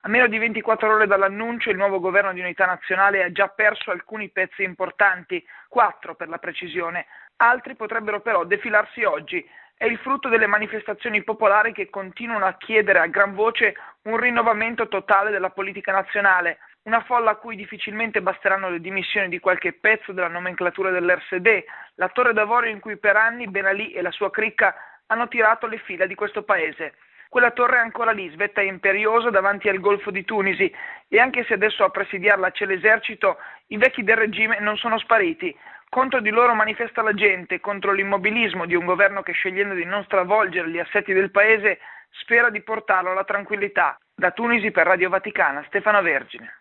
A meno di 24 ore dall'annuncio, il nuovo governo di unità nazionale ha già perso alcuni pezzi importanti, 4 per la precisione. Altri potrebbero però defilarsi oggi. È il frutto delle manifestazioni popolari che continuano a chiedere a gran voce un rinnovamento totale della politica nazionale, una folla a cui difficilmente basteranno le dimissioni di qualche pezzo della nomenclatura dell'RSD, la torre d'avorio in cui per anni Ben Ali e la sua cricca hanno tirato le fila di questo paese. Quella torre è ancora lì, svetta e imperiosa davanti al Golfo di Tunisi, e anche se adesso a presidiarla c'è l'esercito, i vecchi del regime non sono spariti. Contro di loro manifesta la gente, contro l'immobilismo di un governo che, scegliendo di non stravolgere gli assetti del paese, spera di portarlo alla tranquillità. Da Tunisi per Radio Vaticana, Stefano Vergine.